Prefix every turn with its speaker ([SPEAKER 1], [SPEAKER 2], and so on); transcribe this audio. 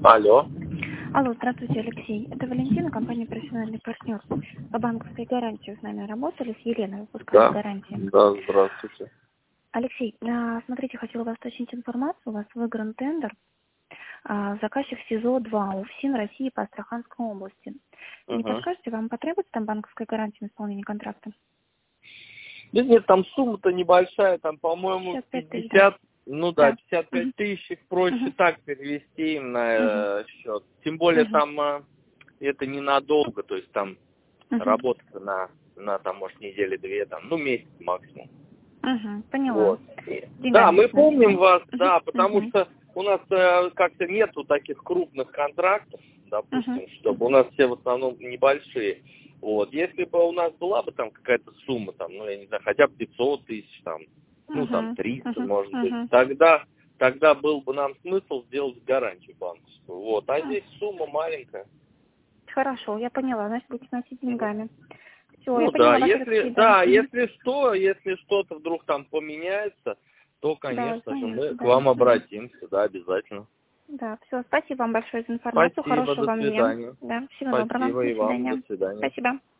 [SPEAKER 1] Алло.
[SPEAKER 2] Алло, здравствуйте, Алексей. Это Валентина, компания «Профессиональный партнер». По банковской гарантии с нами работали, с Еленой выпускали гарантии.
[SPEAKER 1] Да, здравствуйте.
[SPEAKER 2] Алексей, смотрите, хотела вас уточнить информацию. У вас выигран тендер. Заказчик СИЗО-2, УФСИН России по Астраханской области. Не подскажете, вам потребуется там банковская гарантия на исполнение контракта?
[SPEAKER 1] Да нет, там сумма-то небольшая, там, по-моему, 50, ну да, 55 тысяч, их проще так перевести им на счет. Тем более там это ненадолго, то есть там работа на там, может, недели-две, там, ну, месяц максимум.
[SPEAKER 2] Поняла.
[SPEAKER 1] Вот. Да, мы помним вас, да, потому что у нас как-то нету таких крупных контрактов, допустим, чтобы у нас все в основном небольшие. Вот. Если бы у нас была бы там какая-то сумма, там, ну, я не знаю, хотя бы 500 тысяч, там, ну, там, 300, может быть, тогда был бы нам смысл сделать гарантию банковскую. Вот. А здесь сумма маленькая.
[SPEAKER 2] Хорошо, я поняла, значит, будете носить деньгами. Все,
[SPEAKER 1] Ну
[SPEAKER 2] я
[SPEAKER 1] да,
[SPEAKER 2] поняла,
[SPEAKER 1] если что-то вдруг там поменяется, то, конечно же, мы к вам
[SPEAKER 2] да.
[SPEAKER 1] обратимся, да, обязательно.
[SPEAKER 2] Да, все, спасибо вам большое за информацию,
[SPEAKER 1] Спасибо,
[SPEAKER 2] хорошего
[SPEAKER 1] до
[SPEAKER 2] вам дня.
[SPEAKER 1] свидания.
[SPEAKER 2] Да, всего доброго,
[SPEAKER 1] Спасибо
[SPEAKER 2] до
[SPEAKER 1] и вам, до
[SPEAKER 2] свидания.
[SPEAKER 1] свидания.
[SPEAKER 2] Спасибо.